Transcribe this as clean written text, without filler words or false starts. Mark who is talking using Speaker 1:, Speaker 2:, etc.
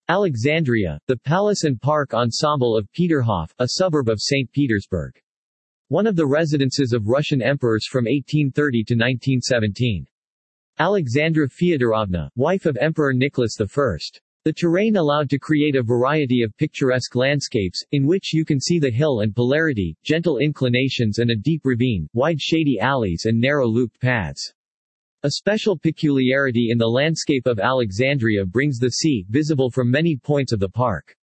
Speaker 1: Alexandria, the Palace and Park Ensemble of Peterhof, a suburb of St. Petersburg. One of the residences of Russian emperors from 1830 to 1917. Alexandra Fyodorovna, wife of Emperor Nicholas I. The terrain allowed to create a variety of picturesque landscapes, in which you can see the hill and polarity, gentle inclinations and a deep ravine, wide shady alleys and narrow looped paths. A special peculiarity in the landscape of Alexandria brings the sea, visible from many points of the park.